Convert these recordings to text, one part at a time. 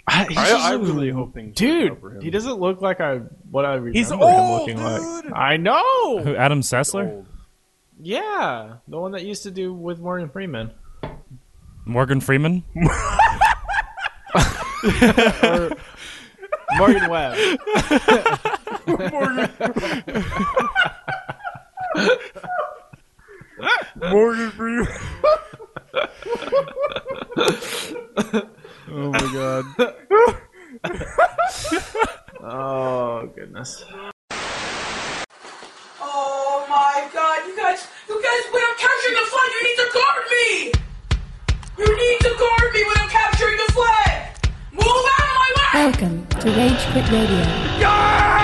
I'm really hoping. Dude, he doesn't look like what I remember He's him old, looking dude. like. I know. Who, Adam Sessler? Yeah, the one that used to do with Morgan Freeman. Morgan Freeman? Or Morgan Webb. Morgan Freeman. Oh my god. Oh goodness. Oh my god, you guys, when I'm capturing the flag, you need to guard me! You need to guard me when I'm capturing the flag! Move out of my way! Welcome to Rage Quit Radio.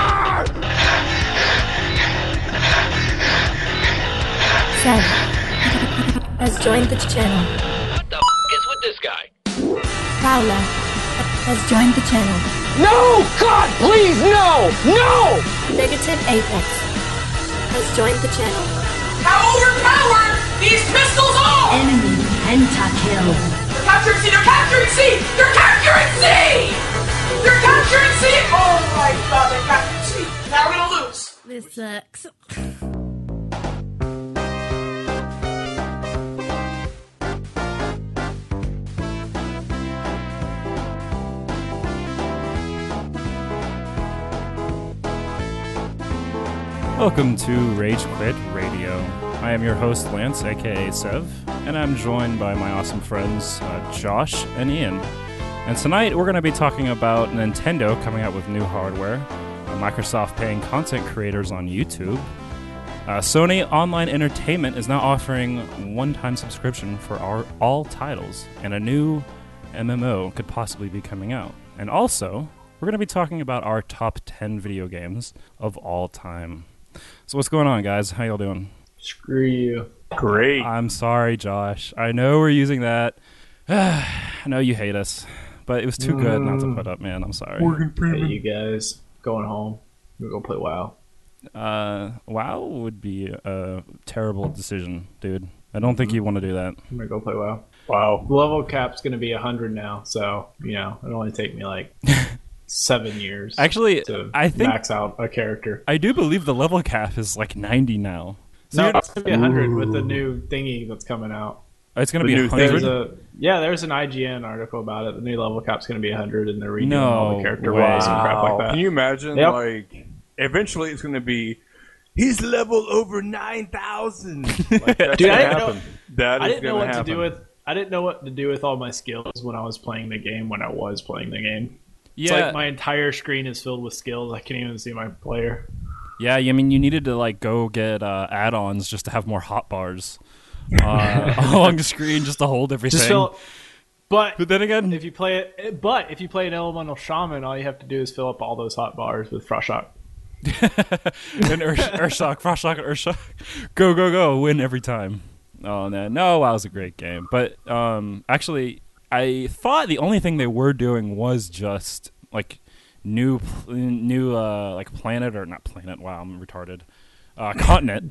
Sev has joined the channel. What the f*** is with this guy? Prowler has joined the channel. No! God, please, no! No! Negative Apex has joined the channel. How overpowered these pistols are! Enemy pentakill. They're capturing C! They're capturing C! They're capturing C! They're capturing C! Oh my god, they're capturing C! Now we're gonna lose! This sucks. Welcome to Rage Quit Radio. I am your host, Lance, aka Sev, and I'm joined by my awesome friends, Josh and Ian. And tonight we're going to be talking about Nintendo coming out with new hardware, Microsoft paying content creators on YouTube, Sony Online Entertainment is now offering one-time subscription for all titles, and a new MMO could possibly be coming out. And also, we're going to be talking about our top 10 video games of all time. So what's going on, guys? How y'all doing? Screw you. Great. I'm sorry, Josh. I know we're using that. I know you hate us, but it was too good not to put up, man. I'm sorry. Hey, you guys. Going home. We're going to play WoW. WoW would be a terrible decision, dude. I don't think you want to do that. I'm going to go play WoW. Wow. The level cap's going to be 100 now, so, it'll only take me like 7 years. Actually, to I think max out a character. I do believe the level cap is like 90 now. So No, you're- it's going to be 100 with the new thingy that's coming out. it's going to the be new 100. There's an IGN article about it. The new level cap's going to be 100, and they're redoing No all the character way. roles and crap like that. Can you imagine, Yep. like, eventually it's going to be, he's level over 9,000. Like, that's Dude, gonna I didn't happen. know- That I is didn't know gonna what happen. to do with. I didn't know what to do with all my skills when I was playing the game. When I was playing the game, it's Yeah, like my entire screen is filled with skills. I can't even see my player. yeah. I mean, you needed to like go get add-ons just to have more hotbars along the screen just to hold everything. Just fill. But But then again, if you play an elemental shaman, all you have to do is fill up all those hot bars with frost shock. and Urshock, Frostshock, Urshock, go, win every time. Oh no, WoW was a great game, but actually, I thought the only thing they were doing was just like new like planet or not planet. Wow, I'm retarded. Continent.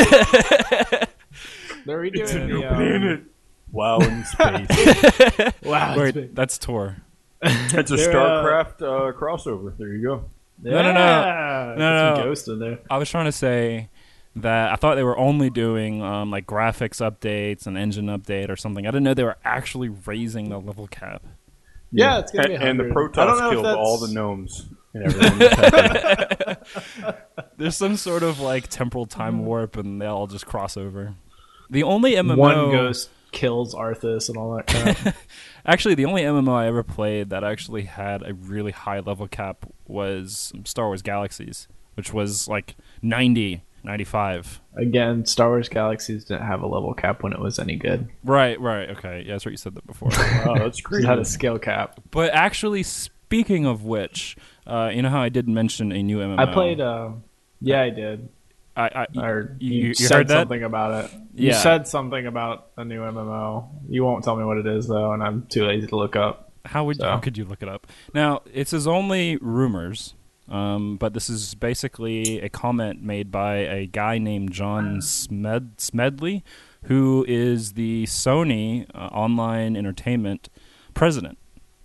They're redoing It's a new the, planet. Wow, in space. Wow, it's Wait, big. that's Tor. It's a They're, StarCraft crossover. There you go. No. Get some No. Ghost in there. I was trying to say that I thought they were only doing like graphics updates and engine update or something. I didn't know they were actually raising the level cap. Yeah, it's gonna be And the 100. I don't Protoss know if killed that's- all the gnomes and everyone. There's some sort of like temporal time warp, and they all just cross over. The only MMO, One ghost kills Arthas and all that crap. actually, the only MMO I ever played that actually had a really high level cap was Star Wars Galaxies, which was like 90, 95. Again, Star Wars Galaxies didn't have a level cap when it was any good. Right, okay, yeah, that's right. You said that before. Wow, that's It great. had a skill cap. But actually, speaking of which, you know how I did mention a new MMO? I played. Yeah, I did. Or you you said heard that? something about it. You Yeah. said something about a new MMO. You won't tell me what it is though, and I'm too lazy to look up. How could you look it up? Now, it says only rumors, but this is basically a comment made by a guy named John Smedley, who is the Sony Online Entertainment president.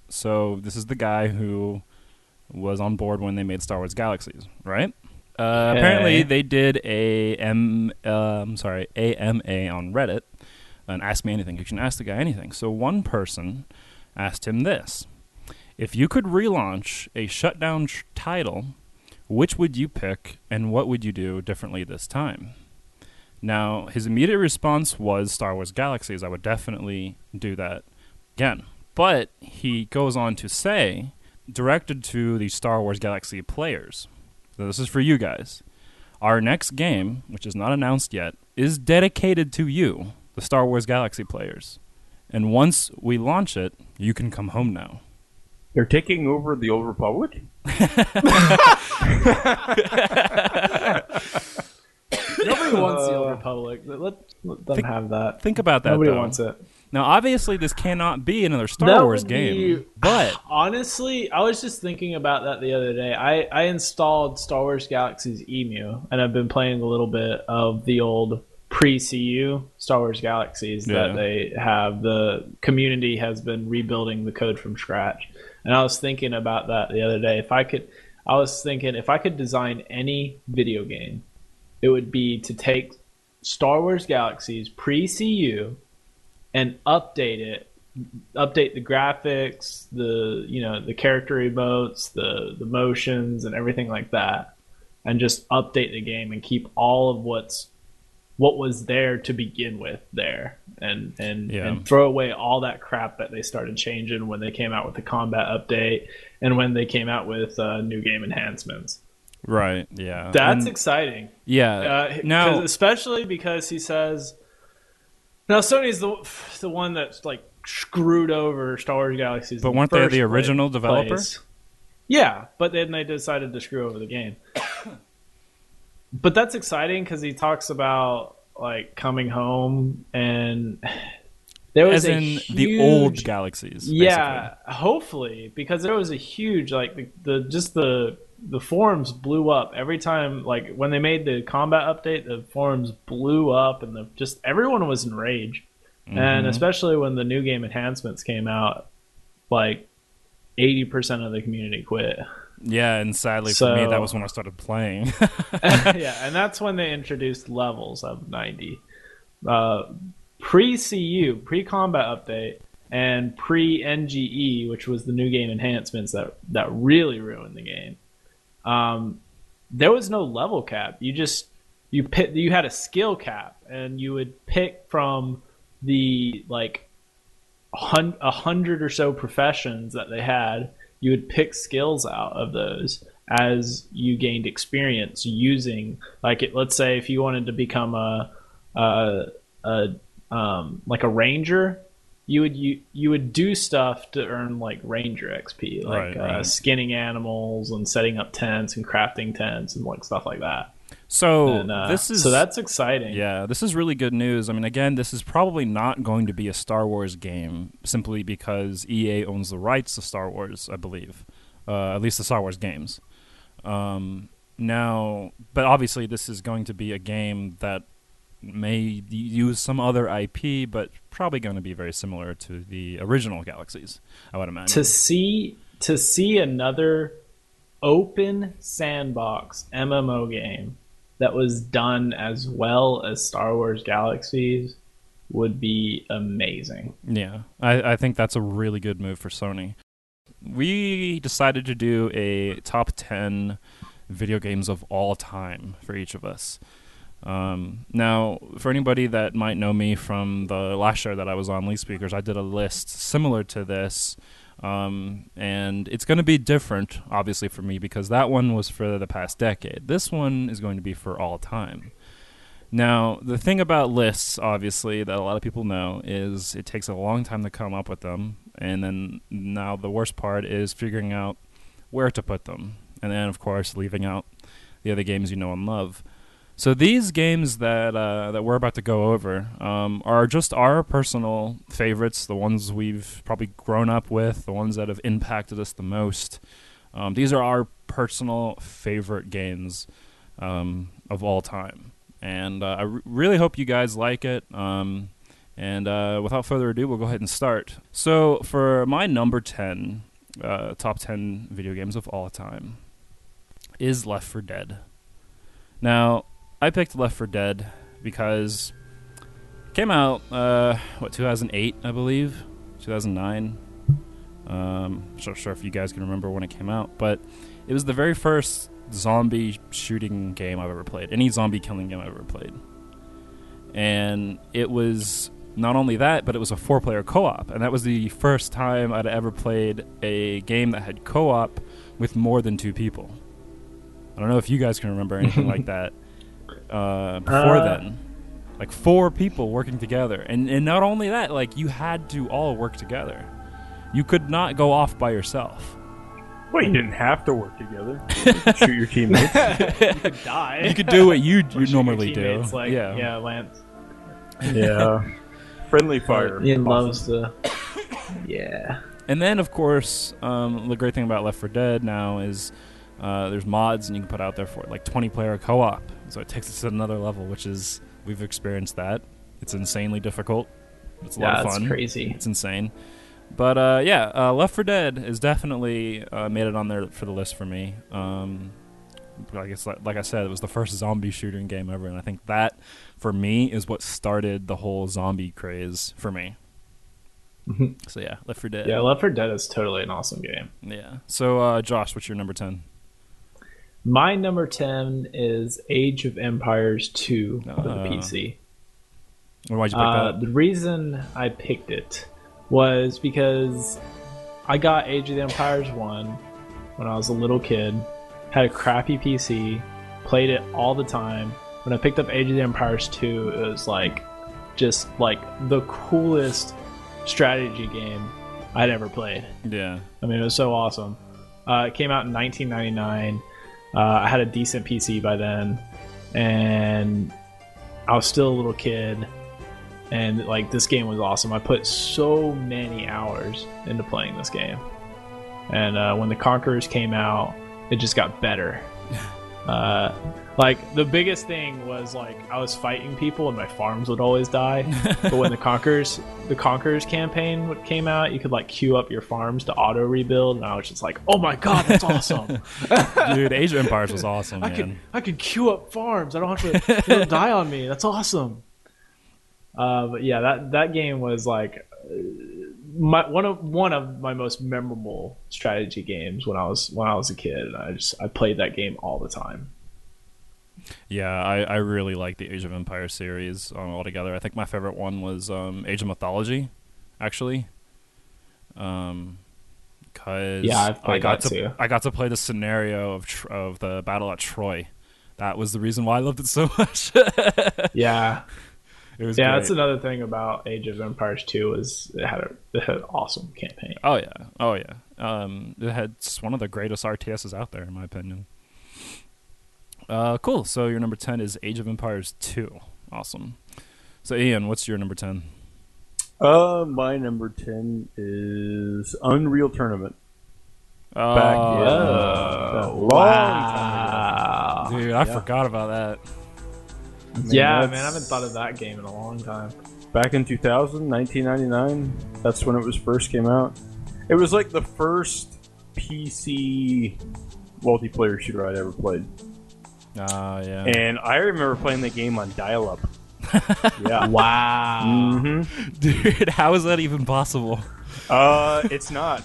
So this is the guy who was on board when they made Star Wars Galaxies, right? Apparently, they did a AMA on Reddit, and Ask Me Anything. You can ask the guy anything. So one person asked him this: if you could relaunch a shutdown title, which would you pick, and what would you do differently this time? Now, his immediate response was Star Wars Galaxies. I would definitely do that again. But he goes on to say, directed to the Star Wars Galaxy players, so this is for you guys, our next game, which is not announced yet, is dedicated to you, the Star Wars Galaxy players. And once we launch it, you can come home now. They're taking over the Old Republic? Nobody wants the Old Republic. Let them have that. Think about that, Nobody though. wants it. Now, obviously, this cannot be another Star Wars game, but... Honestly, I was just thinking about that the other day. I installed Star Wars Galaxy's EMU, and I've been playing a little bit of the old pre-CU Star Wars Galaxies that they have. The community has been rebuilding the code from scratch. And I was thinking about that the other day. If I could design any video game, it would be to take Star Wars Galaxies pre-CU and update the graphics, the character emotes, the motions, and everything like that, and just update the game and keep all of what was there to begin with there, and throw away all that crap that they started changing when they came out with the combat update and when they came out with new game enhancements. Right. Yeah. That's exciting. Yeah. Now, especially because he says, now Sony's the one that's like screwed over Star Wars Galaxies. But weren't they the original developer? Yeah, but then they decided to screw over the game. But that's exciting because he talks about like coming home, and there was the old Galaxies. Basically. Yeah, hopefully, because there was a huge the forums blew up every time. Like when they made the combat update, the forums blew up, and everyone was enraged. Mm-hmm. And especially when the new game enhancements came out, like 80% of the community quit. Yeah, and sadly for me, that was when I started playing. Yeah, and that's when they introduced levels of 90. Pre-CU, pre-combat update, and pre-NGE, which was the new game enhancements that really ruined the game. There was no level cap. You had a skill cap, and you would pick from the like 100 or so professions that they had. You would pick skills out of those as you gained experience using, let's say if you wanted to become like a ranger, you would do stuff to earn like ranger XP, like skinning animals and setting up tents and crafting tents and like stuff like that. So that's exciting. Yeah, this is really good news. I mean, again, this is probably not going to be a Star Wars game simply because EA owns the rights to Star Wars, I believe, at least the Star Wars games. Now, but obviously, this is going to be a game that may use some other IP, but probably going to be very similar to the original Galaxies, I would imagine. To see another open sandbox MMO game that was done as well as Star Wars Galaxies would be amazing. Yeah, I think that's a really good move for Sony. We decided to do a top 10 video games of all time for each of us. Now, for anybody that might know me from the last show that I was on, Leaf Speakers, I did a list similar to this. And it's going to be different, obviously, for me, because that one was for the past decade. This one is going to be for all time. Now, the thing about lists, obviously, that a lot of people know is it takes a long time to come up with them. And then now the worst part is figuring out where to put them. And then, of course, leaving out the other games you know and love. So these games that we're about to go over are just our personal favorites, the ones we've probably grown up with, the ones that have impacted us the most. These are our personal favorite games of all time. And I really hope you guys like it. And without further ado, we'll go ahead and start. So for my number 10, top 10 video games of all time is Left 4 Dead. Now, I picked Left 4 Dead because it came out, 2008, I believe? 2009? Not sure if you guys can remember when it came out, but it was the very first zombie shooting game I've ever played. Any zombie killing game I've ever played. And it was not only that, but it was a 4-player co-op. And that was the first time I'd ever played a game that had co-op with more than 2 people. I don't know if you guys can remember anything like that before then. Like 4 people working together. And not only that, like you had to all work together. You could not go off by yourself. Well, you didn't have to work together. You could shoot your teammates. You could die. You could do what you Shoot normally your do. teammates, like, yeah, Lance. Yeah. Friendly fire. Ian loves to. Yeah. And then, of course, the great thing about Left 4 Dead now is there's mods and you can put out there for it, like 20-player co-op. So it takes us to another level, which is, we've experienced that. It's insanely difficult. It's a lot of fun. It's crazy. It's insane. But, Left 4 Dead is definitely made it on there for the list for me. I guess, like I said, it was the first zombie shooting game ever, and I think that, for me, is what started the whole zombie craze for me. So, yeah, Left 4 Dead. Yeah, Left 4 Dead is totally an awesome game. Yeah. So, Josh, what's your number 10? My number 10 is Age of Empires 2 for the PC. Why'd you pick that? The reason I picked it was because I got Age of the Empires 1 when I was a little kid, had a crappy PC, played it all the time. When I picked up Age of the Empires 2, it was like just like the coolest strategy game I'd ever played. Yeah. I mean, it was so awesome. It came out in 1999. I had a decent PC by then, and I was still a little kid. And like this game was awesome. I put so many hours into playing this game. And when the Conquerors came out, it just got better. Like the biggest thing was like I was fighting people and my farms would always die. But when the Conquerors campaign came out, you could like queue up your farms to auto rebuild, and I was just like, oh my god, that's awesome. Dude, Age of Empires was awesome, man. I could queue up farms. I don't have to they don't die on me. That's awesome. But yeah, that game was like one of my most memorable strategy games when I was a kid. I played that game all the time. Yeah, I really like the Age of Empires series altogether. I think my favorite one was Age of Mythology, actually. Because I've played that too. I got to play the scenario of the battle at Troy. That was the reason why I loved it so much. Yeah. It was great. That's another thing about Age of Empires 2 is it had an awesome campaign. Oh yeah. It had one of the greatest RTSs out there, in my opinion. Cool. So your number 10 is Age of Empires 2. Awesome. So Ian, what's your number 10? My number 10 is Unreal Tournament. Wow. Dude, I forgot about that. Man, I haven't thought of that game in a long time. Back in 2000, 1999, that's when it was first came out. It was like the first PC multiplayer shooter I'd ever played. Yeah. And I remember playing the game on dial-up. Yeah. Wow. Mm-hmm. Dude, how is that even possible? It's not.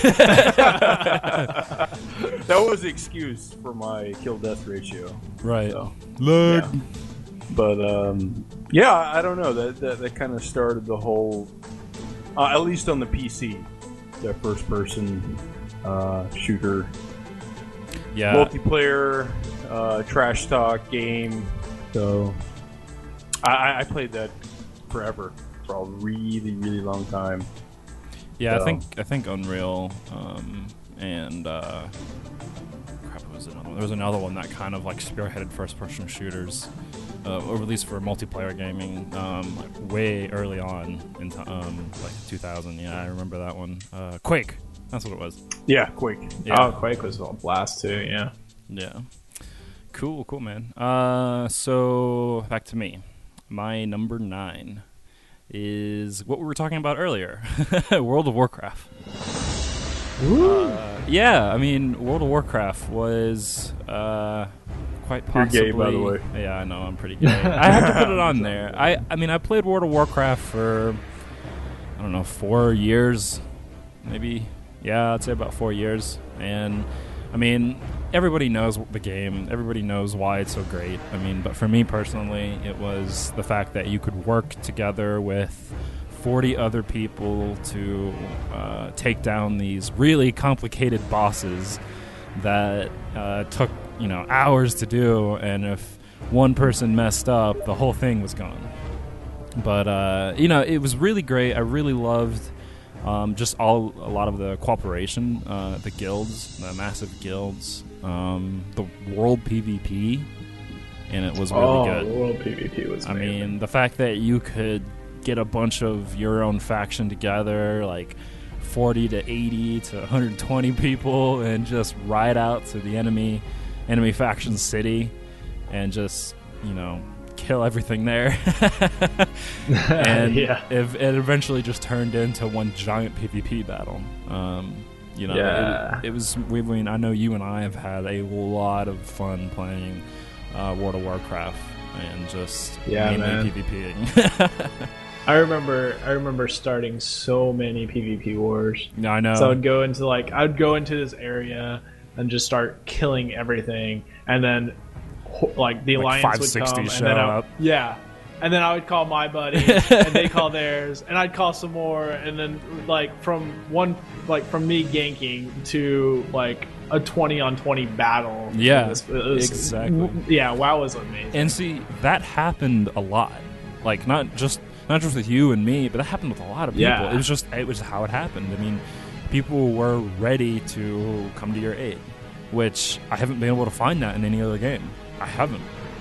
That was the excuse for my kill-death ratio. Right. So, Lord. yeah. But, I don't know. That kind of started the whole, at least on the PC, the first-person shooter. Yeah. Multiplayer, trash talk game. So, I played that forever, for a really, really long time. Yeah, so. I think Unreal, and crap, what was another one? There was another one that kind of like spearheaded first-person shooters, or at least for multiplayer gaming, like way early on in like 2000. Yeah, I remember that one. Quake, that's what it was. Yeah, Quake. Yeah. Oh, Quake was a blast too. Yeah. Yeah. Cool, man. So back to me. My number 9 is what we were talking about earlier, World of Warcraft. Yeah, I mean, World of Warcraft was quite possibly... You're gay, by the way. Yeah, I know, I'm pretty gay. I have to put it on there. I mean, I played World of Warcraft for, I don't know, 4 years, maybe. Yeah, I'd say about 4 years. And, I mean, everybody knows the game. Everybody knows why it's so great. I mean, but for me personally, it was the fact that you could work together with 40 other people to take down these really complicated bosses that took, hours to do, and if one person messed up, the whole thing was gone. But it was really great. I really loved just a lot of the cooperation, the guilds, the massive guilds, the world PvP, and it was really good. The world PvP was amazing. I mean, the fact that you could get a bunch of your own faction together, like 40 to 80 to 120 people, and just ride out to the enemy faction city and just, kill everything there. And it eventually just turned into one giant PvP battle. It was, I mean, I know you and I have had a lot of fun playing World of Warcraft and just mainly PvPing. I remember starting so many PvP wars. Yeah, I know. So I'd go into this area and just start killing everything, and then the alliance would come, and then I would call my buddy, and they call theirs, and I'd call some more, and then from me ganking to a 20-on-20 battle. Yeah, it was, exactly. Yeah, WoW was amazing. And see, that happened a lot. Not just with you and me, but that happened with a lot of people. Yeah. It was how it happened. I mean, people were ready to come to your aid, which I haven't been able to find that in any other game. I haven't.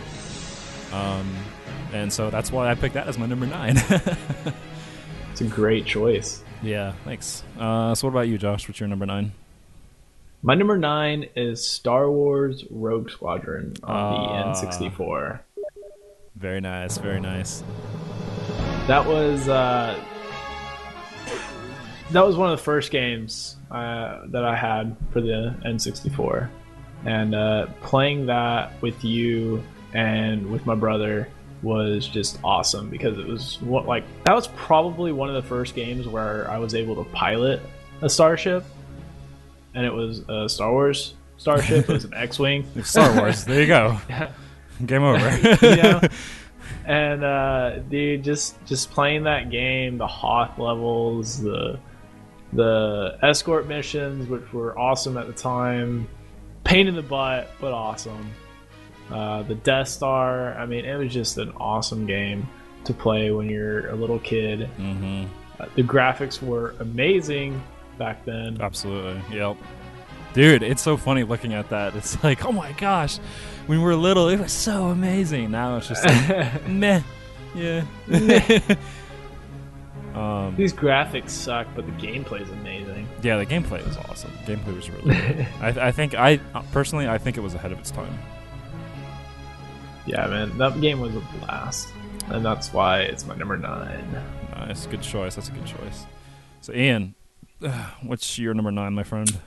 And so that's why I picked that as my number 9. It's a great choice. Yeah, thanks. So what about you, Josh? What's your number 9? My number 9 is Star Wars Rogue Squadron on the N64. Very nice, very nice. That was one of the first games that I had for the N64, and playing that with you and with my brother was just awesome, because it was that was probably one of the first games where I was able to pilot a starship, and it was a Star Wars starship. It was an X-wing. Star Wars. There you go. Game over. And dude, just playing that game, the Hoth levels, the escort missions, which were awesome at the time, pain in the butt but awesome. The Death Star. I mean, it was just an awesome game to play when you're a little kid. Mm-hmm. The graphics were amazing back then. Absolutely. Yep. Dude, it's so funny looking at that. It's like, oh my gosh, when we were little, it was so amazing. Now it's just like, meh. Yeah. These graphics suck, but the gameplay is amazing. Yeah, the gameplay was awesome. The gameplay was really good. I think it was ahead of its time. Yeah, man, that game was a blast, and that's why it's my number 9. Nice, good choice. That's a good choice. So, Ian, what's your number 9, my friend?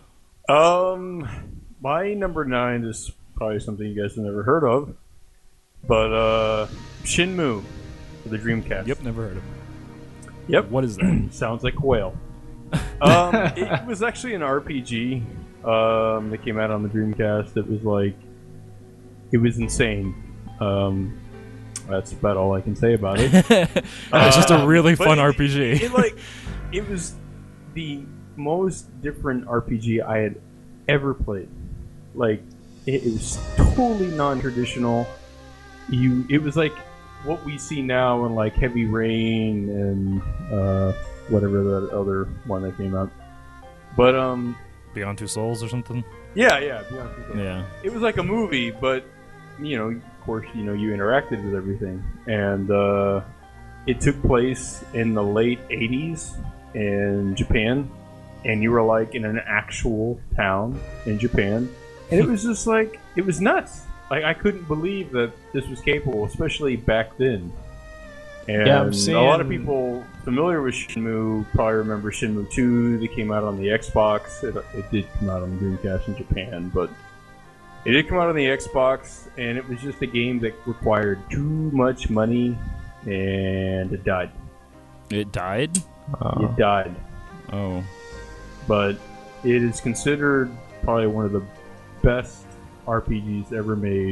My number 9 is probably something you guys have never heard of, but Shenmue for the Dreamcast. Yep, never heard of it. Yep. What is that? Sounds like a whale. It was actually an RPG that came out on the Dreamcast. It was insane. That's about all I can say about it. It's just a really fun RPG. It was the most different RPG I had ever played. It was totally non-traditional. It was like what we see now in Heavy Rain and whatever that other one that came out. But Beyond Two Souls or something? Yeah, Beyond Two Souls. Yeah. It was like a movie, but of course, you interacted with everything. And it took place in the late 80s in Japan, and you were in an actual town in Japan. And it was just it was nuts. I couldn't believe that this was capable, especially back then. And Yeah, a lot of people familiar with Shenmue probably remember Shenmue 2 that came out on the Xbox. It did come out on the Dreamcast in Japan, but it did come out on the Xbox, and it was just a game that required too much money, and it died. It died? It died. Oh. But it is considered probably one of the best RPGs ever made.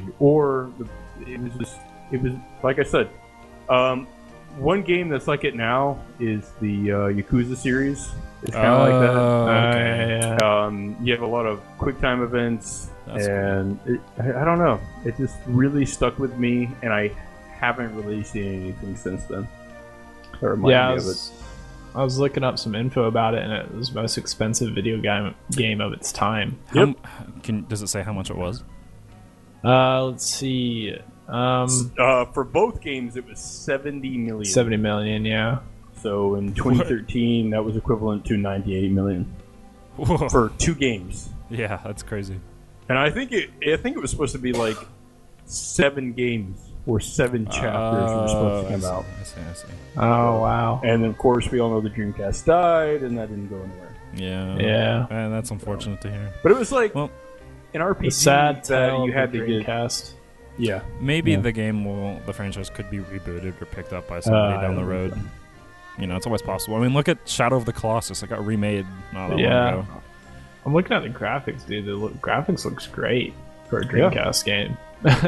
It was like I said, one game that's like it now is the Yakuza series. It's kind of like that. Okay. You have a lot of quick time events, That's and I don't know. It just really stuck with me, and I haven't really seen anything since then. That reminded me of it. I was looking up some info about it, and it was the most expensive video game of its time. Does it say how much it was? Let's see. For both games, it was $70 million. 70 million, yeah. So in 2013, that was equivalent to $98 million Whoa. for 2 games. Yeah, that's crazy. And I think it was supposed to be like 7 games or 7 chapters were supposed to come out. I see. Oh, wow. And then, of course, we all know the Dreamcast died, and that didn't go anywhere. Yeah. And that's unfortunate to hear. But it was like an RPG the sad that tale you had of to the get. Dreamcast. Yeah. Maybe the franchise could be rebooted or picked up by somebody down the road. So. You know, it's always possible. I mean, look at Shadow of the Colossus. It got remade not that long ago. I'm looking at the graphics, dude. The graphics looks great for a Dreamcast game.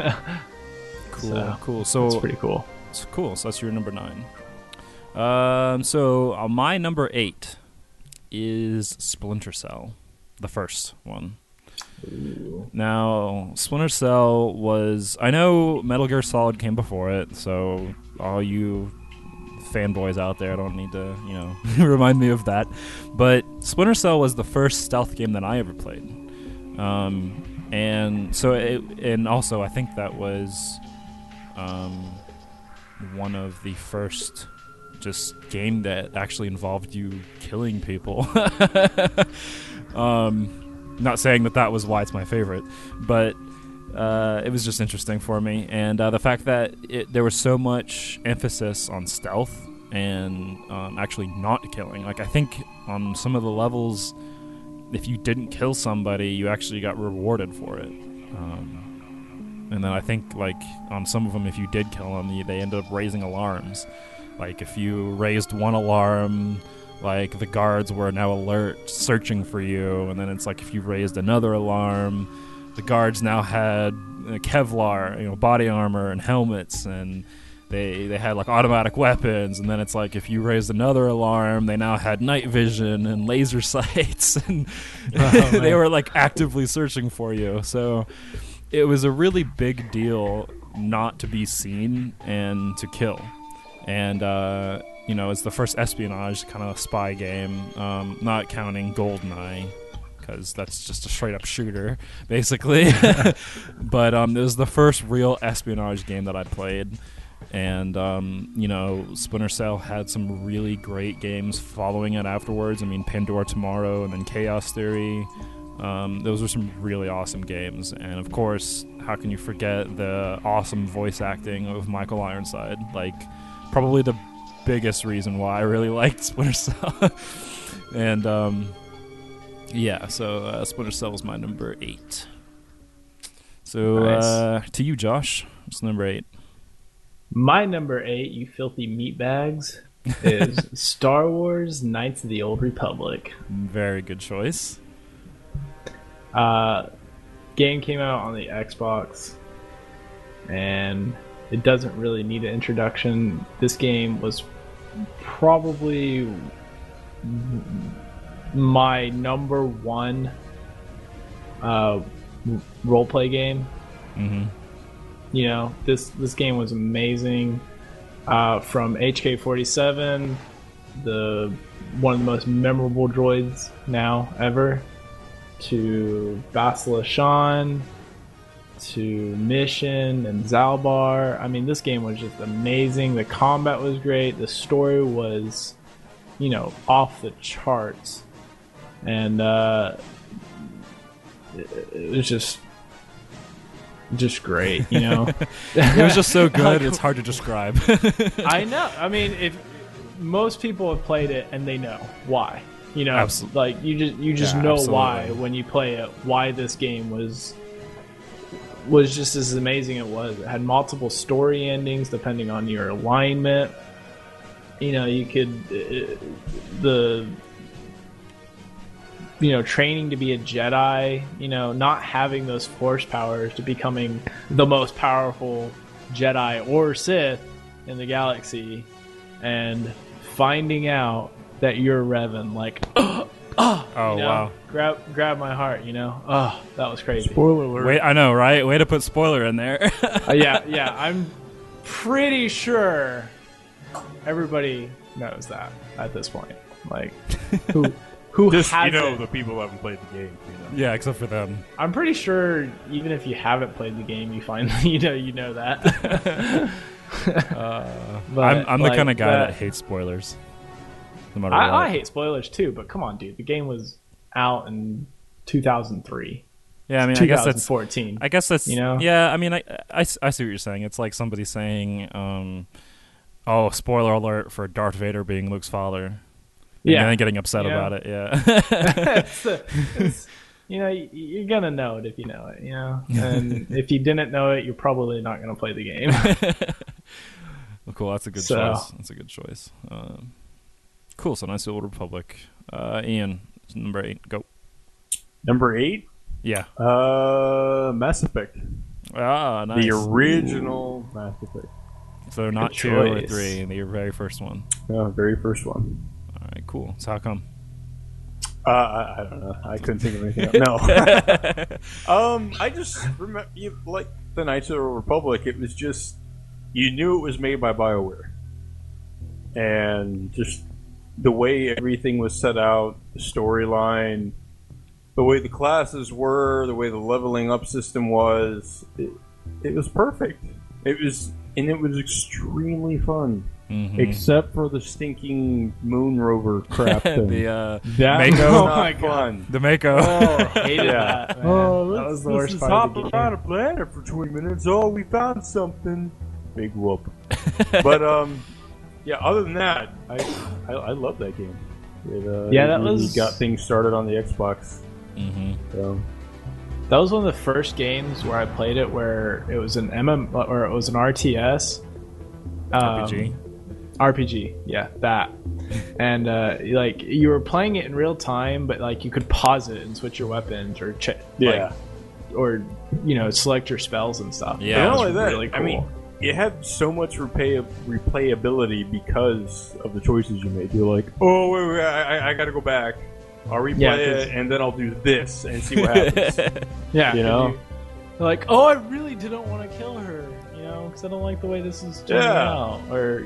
Cool. So it's pretty cool. It's cool. So that's your number 9. So my number 8 is Splinter Cell, the first one. Ooh. Now, Splinter Cell was... I know Metal Gear Solid came before it, so all you fanboys out there don't need to, remind me of that. But Splinter Cell was the first stealth game that I ever played. And also I think that was one of the first just game that actually involved you killing people. Not saying that was why it's my favorite, but it was just interesting for me. And the fact that there was so much emphasis on stealth and actually not killing. Like, I think on some of the levels, if you didn't kill somebody, you actually got rewarded for it. And then I think, like, on some of them, if you did kill them, they ended up raising alarms. Like, if you raised one alarm, like, the guards were now alert, searching for you. And then it's like, if you raised another alarm, the guards now had Kevlar, body armor and helmets, and they had, like, automatic weapons. And then it's like, if you raised another alarm, they now had night vision and laser sights. And they were, like, actively searching for you. So it was a really big deal not to be seen and to kill. And, it's the first espionage kind of spy game, not counting GoldenEye, because that's just a straight-up shooter, basically. But it was the first real espionage game that I played. And, Splinter Cell had some really great games following it afterwards. I mean, Pandora Tomorrow and then Chaos Theory. Those were some really awesome games. And, of course, how can you forget the awesome voice acting of Michael Ironside? Like, probably the biggest reason why I really liked Splinter Cell. And, so Splinter Cell was my number 8. So, nice. To you, Josh, what's number 8? My number 8, you filthy meatbags, is Star Wars Knights of the Old Republic. Very good choice. Game came out on the Xbox, and it doesn't really need an introduction. This game was probably my number 1 roleplay game. Mm-hmm. This game was amazing. From HK-47, one of the most memorable droids now ever, to Bastila Shan, to Mission and Zalbar. I mean, this game was just amazing. The combat was great. The story was, off the charts. And it was just just great, you know. It was just so good, it's hard to describe. I know. I mean, if most people have played it and they know why, you know, Absolutely. like you just Yeah, know absolutely. why when you play it, why this game was just as amazing it was. It had multiple story endings depending on your alignment. You know, you could training to be a Jedi, you know, not having those force powers to becoming the most powerful Jedi or Sith in the galaxy, and finding out that you're Revan, like, Oh, you know, wow. grab my heart, you know. Oh, that was crazy. Spoiler alert. Wait, I know, right? Way to put spoiler in there. Yeah, I'm pretty sure everybody knows that at this point. Like, who Just, hasn't? the people who haven't played the game. Yeah, except for them. I'm pretty sure even if you haven't played the game, you finally you know that. But, I'm the like, kind of guy that hates spoilers. No matter what. I hate spoilers too, but come on, dude. The game was out in 2003. Yeah, I mean, I guess that's 2014. you know. Yeah, I mean, I see what you're saying. It's like somebody saying, "Oh, spoiler alert for Darth Vader being Luke's father." Yeah, and then getting upset about it. Yeah. it's, you know, you're gonna know it if you know it. You know, and if you didn't know it, you're probably not gonna play the game. Well, cool. That's a good choice. That's a good choice. Cool. So Knights of the Old Republic. Ian, number 8. Go. Number 8. Yeah. Mass Effect. Ah, nice. The original Mass Effect. So not Good 2 or choice. 3, the very first one. Very first one. All right, cool. So how come? I don't know. I couldn't think of anything else. No. I just remember, like the Knights of the Republic. It was just, you knew it was made by BioWare, and just the way everything was set out, the storyline, the way the classes were, the way the leveling up system was, it was perfect. It was extremely fun. Mm-hmm. Except for the stinking moon rover crap thing. The that Mako. was not fun. The Mako. Oh, hated that. Man. Oh, that was the worst part hop of the game. around a planet for 20 minutes. Oh, we found something. Big whoop. But yeah. Other than that, I love that game. That was got things started on the Xbox. Mm-hmm. So. That was one of the first games where I played it, where it was an or it was an RTS. RPG, yeah, that. And like you were playing it in real time, but like you could pause it and switch your weapons or or select your spells and stuff. Yeah, not it was only that, really cool. I mean, it had so much replayability because of the choices you made. You're like, oh wait, I gotta go back. I'll replay it, and then I'll do this and see what happens. Yeah, you know, like, oh, I really didn't want to kill her, because I don't like the way this is turning out. Or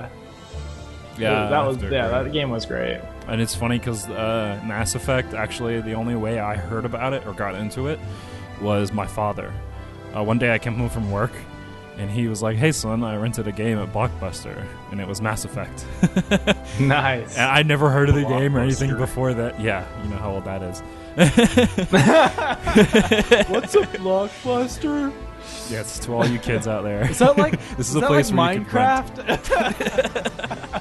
that game was great. And it's funny because Mass Effect, actually, the only way I heard about it or got into it was my father. One day I came home from work, and he was like, "Hey, son, I rented a game at Blockbuster," and it was Mass Effect. Nice. And I never heard of the game or anything before that. Yeah, you know how old that is. What's a Blockbuster? Yes, to all you kids out there. Is that like this is a place like where you Minecraft?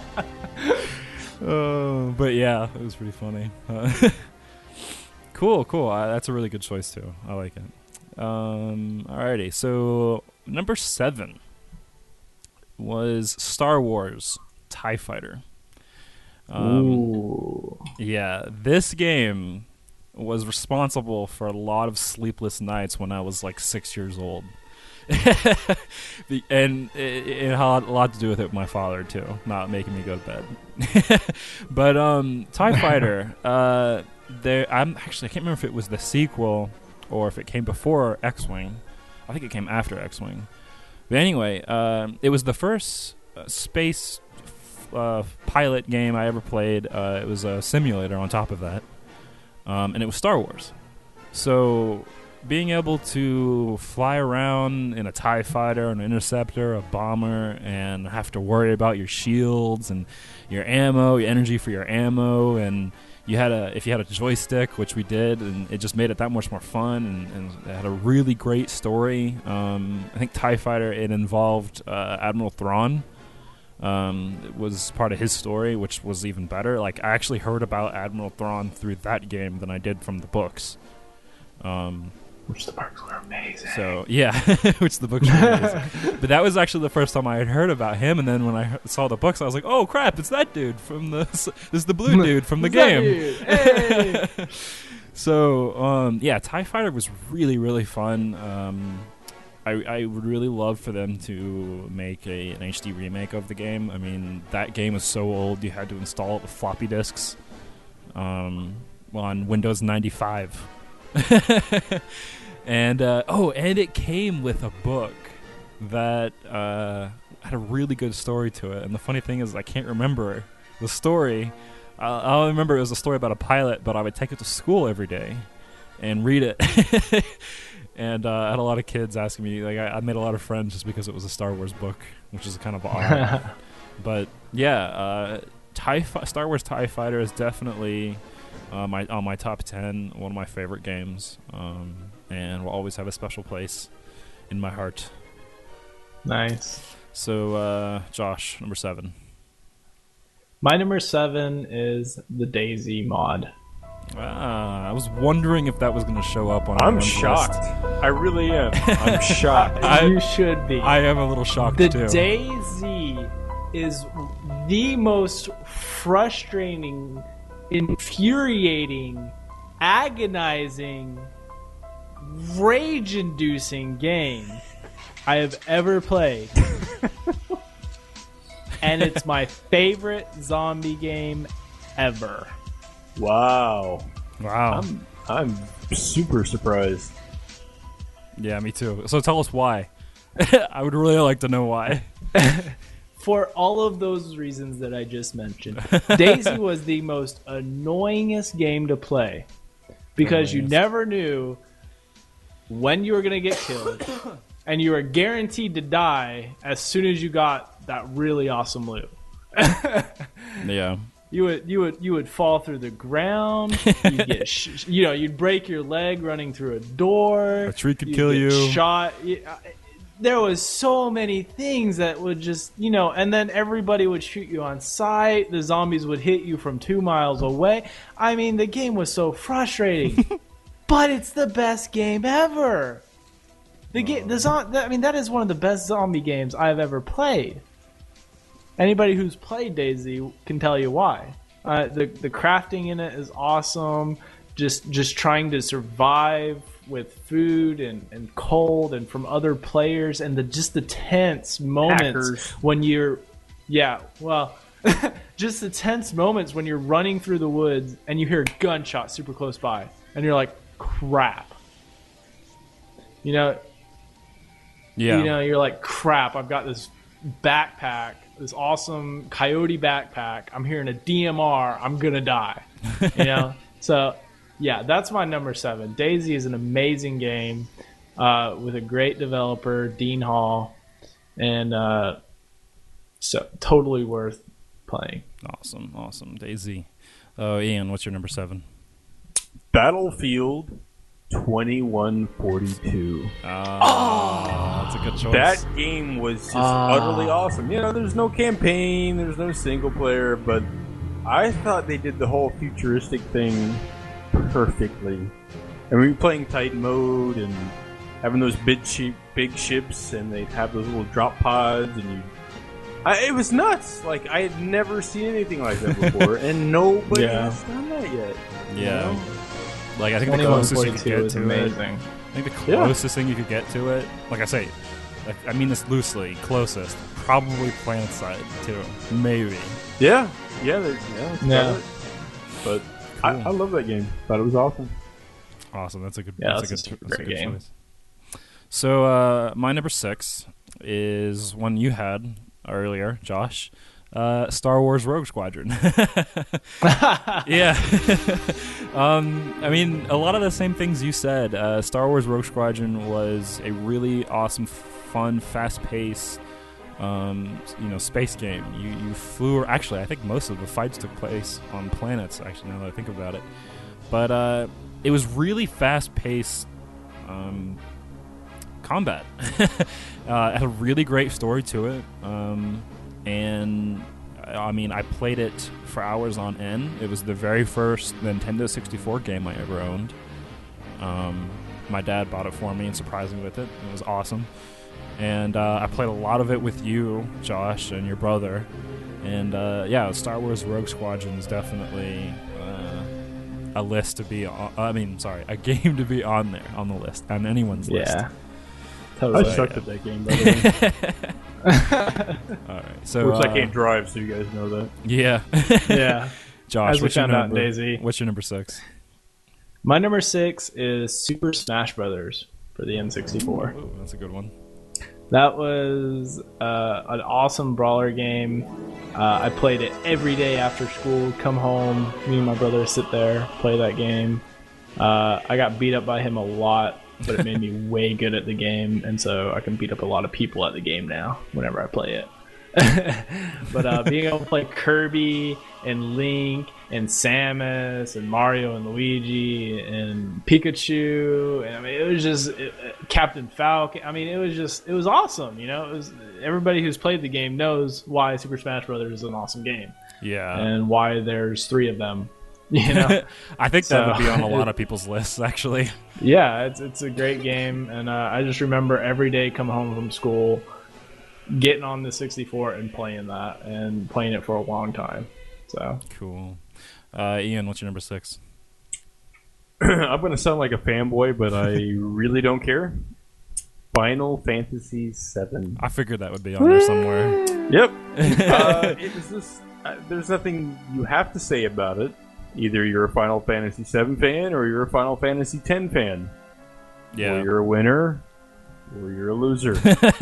But yeah, it was pretty funny. Cool. That's a really good choice too. I like it. Alrighty, so number 7 was Star Wars TIE Fighter. Ooh. Yeah, this game was responsible for a lot of sleepless nights when I was like 6 years old. And it had a lot to do with it with my father too, not making me go to bed. But TIE Fighter, I can't remember if it was the sequel or if it came before X-Wing. I think it came after X-Wing. But anyway, it was the first space pilot game I ever played. It was a simulator on top of that, and it was Star Wars. So being able to fly around in a TIE fighter, an interceptor, a bomber, and have to worry about your shields and your ammo, your energy for your ammo, and if you had a joystick, which we did, and it just made it that much more fun, and it had a really great story. I think TIE Fighter, it involved Admiral Thrawn. It was part of his story, which was even better. Like, I actually heard about Admiral Thrawn through that game than I did from the books. Which the books were amazing. So, yeah, which the books were amazing. But that was actually the first time I had heard about him, and then when I saw the books, I was like, oh, crap, it's that dude from this is the blue dude from the game. Hey! So, yeah, TIE Fighter was really, really fun. I would really love for them to make an HD remake of the game. I mean, that game is so old, you had to install it with floppy disks on Windows 95. And it came with a book that had a really good story to it. And the funny thing is, I can't remember the story. I'll remember it was a story about a pilot, but I would take it to school every day and read it. And I had a lot of kids asking me, like, I made a lot of friends just because it was a Star Wars book, which is kind of odd. But yeah, Star Wars TIE Fighter is definitely on my top 10, one of my favorite games, and will always have a special place in my heart. Nice. So, Josh, number 7. My number 7 is the DayZ mod. I was wondering if that was going to show up on. I'm shocked. I really am. I'm shocked. You should be. I am a little shocked too. The DayZ is the most frustrating, infuriating, agonizing, rage-inducing game I have ever played. And it's my favorite zombie game ever. Wow. I'm super surprised. Yeah, me too. So tell us why. I would really like to know why. For all of those reasons that I just mentioned, DayZ was the most annoyingest game to play because you never knew when you were going to get killed, and you were guaranteed to die as soon as you got that really awesome loot. Yeah. You would fall through the ground. You'd get you'd break your leg running through a door. A tree could kill you. Shot. There was so many things that would just and then everybody would shoot you on sight. The zombies would hit you from 2 miles away. I mean, the game was so frustrating, but it's the best game ever. That is one of the best zombie games I've ever played. Anybody who's played DayZ can tell you why. The crafting in it is awesome. Just trying to survive with food and cold and from other players, and the tense moments Hackers. when you're just the tense moments when you're running through the woods and you hear a gunshot super close by and you're like, crap. Yeah. You're like, crap, I've got this backpack, this awesome coyote backpack. I'm hearing a DMR. I'm going to die. So, yeah, that's my number 7. DayZ is an amazing game with a great developer, Dean Hall, and so totally worth playing. Awesome. DayZ. Ian, what's your number 7? Battlefield 2142. That's a good choice. That game was just utterly awesome. There's no campaign, there's no single player, but I thought they did the whole futuristic thing perfectly. And we were playing Titan mode and having those big ships, and they'd have those little drop pods, and it was nuts. Like, I had never seen anything like that before, and nobody has done that yet. Yeah. Like, I think the closest you could get to amazing. it. I think the closest thing you could get to it, like I say, I mean this loosely, closest, probably PlanetSide too, maybe. Yeah. Cool. But I love that game. Thought it was awesome. Awesome. That's a good. Yeah, that's a good great game. choice. So my number 6 is one you had earlier, Josh. Star Wars Rogue Squadron. Yeah. I mean, a lot of the same things you said. Star Wars Rogue Squadron was a really awesome, fun, fast-paced space game. You flew. Actually, I think most of the fights took place on planets. Actually, now that I think about it, but it was really fast-paced combat. It had a really great story to it, and I mean, I played it for hours on end. It was the very first Nintendo 64 game I ever owned. My dad bought it for me and surprised me with it. It was awesome. And I played a lot of it with you, Josh, and your brother. And Star Wars Rogue Squadron is definitely a list to be on. A game to be on there, on the list, on anyone's list. Yeah. Totally. I sucked at that game, by the way. All right. So, which I can't drive, so you guys know that. Yeah. Yeah. Josh, As we found out in Daisy. What's your number 6? My number 6 is Super Smash Brothers for the N64. Ooh, that's a good one. That was an awesome brawler game. I played it every day after school. Come home, me and my brother sit there, play that game. I got beat up by him a lot, but it made me way good at the game, and so I can beat up a lot of people at the game now whenever I play it. But being able to play Kirby and Link and Samus and Mario and Luigi and Pikachu, and I mean, it was just Captain Falcon. I mean, it was awesome. It was, everybody who's played the game knows why Super Smash Brothers is an awesome game. Yeah, and why there's 3 of them. I think that would be on a lot of people's lists, actually. Yeah, it's a great game, and I just remember every day coming home from school, getting on the 64 and playing that, and playing it for a long time. So cool. Ian, what's your number 6? I'm going to sound like a fanboy, but I really don't care. Final Fantasy VII. I figured that would be on there somewhere. Yep. It was this. There's nothing you have to say about it. Either you're a Final Fantasy VII fan or you're a Final Fantasy X fan. Yeah. Or you're a winner or you're a loser.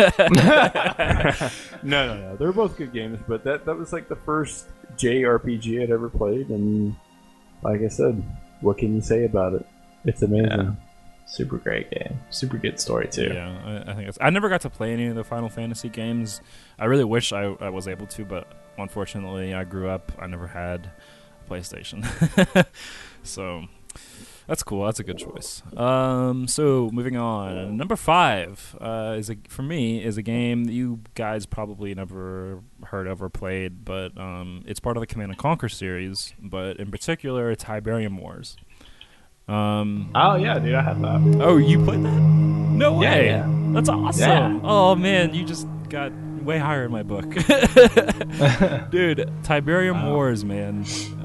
No. They're both good games, but that was like the first JRPG I'd ever played, and like I said, what can you say about it? It's amazing. Yeah. Super great game. Super good story too. Yeah, I think I never got to play any of the Final Fantasy games. I really wish I was able to, but unfortunately I grew up, I never had a PlayStation. So that's cool. That's a good choice. So moving on, number 5 for me is a game that you guys probably never heard of or played, but it's part of the Command & Conquer series. But in particular, it's Tiberium Wars. Oh yeah, dude, I had that. Oh, you played that? No way! Yeah. That's awesome. Yeah. Oh man, you just got way higher in my book, dude. Tiberium Wars, man.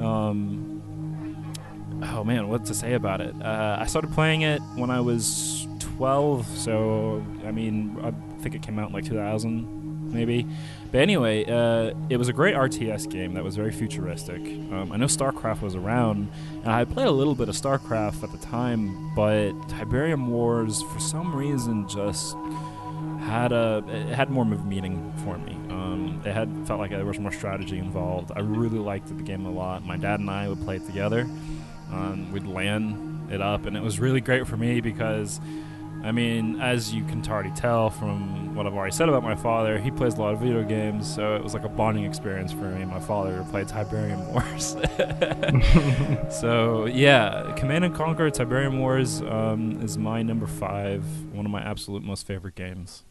Oh man, what to say about it? I started playing it when I was 12, so I mean, I think it came out in like 2000, maybe. But anyway, it was a great RTS game that was very futuristic. I know StarCraft was around, and I played a little bit of StarCraft at the time, but Tiberium Wars, for some reason, just had more of a meaning for me. It felt like there was more strategy involved. I really liked the game a lot. My dad and I would play it together. We'd LAN it up, and it was really great for me because, I mean, as you can already tell from what I've already said about my father, he plays a lot of video games, so it was like a bonding experience for me and my father to play Tiberium Wars. So, yeah, Command & Conquer Tiberium Wars is my number 5, one of my absolute most favorite games.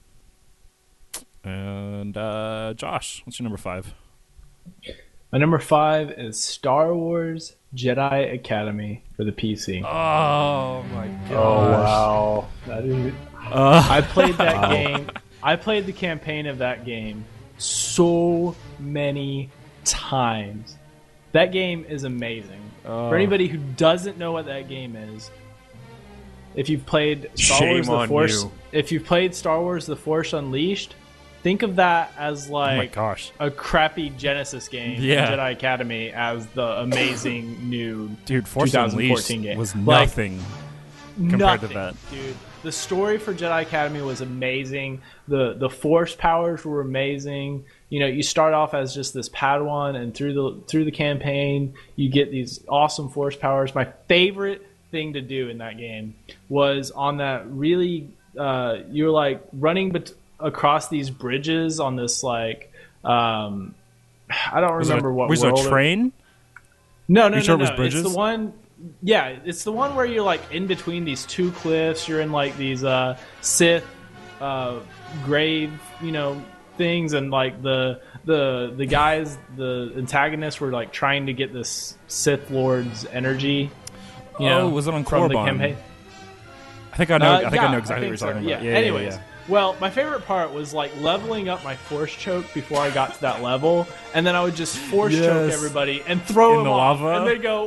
And, Josh, what's your number 5? My number 5 is Star Wars Jedi Academy for the PC. Oh my gosh. Oh wow. That is, I played that game. I played the campaign of that game so many times. That game is amazing. For anybody who doesn't know what that game is, if you've played Star Wars The Force, if you've played Star Wars The Force Unleashed, think of that as like a crappy Genesis game, Jedi Academy, as the amazing new Force 2014 game. Was nothing compared to that. Dude. The story for Jedi Academy was amazing. The Force powers were amazing. You start off as just this Padawan, and through the campaign, you get these awesome Force powers. My favorite thing to do in that game was on that really you were like running across these bridges on this like I don't remember what was world it a train? No, sure it was bridges? It's the one. Yeah, it's the one where you're like in between these two cliffs. You're in like these Sith grave, things, and like the guys, the antagonists were like trying to get this Sith Lord's energy. Was it on Korriban? I think I know. I know exactly what you're talking about. Yeah. Anyways. Well, my favorite part was like leveling up my force choke before I got to that level, and then I would just force choke everybody and throw them the off, lava, and they go,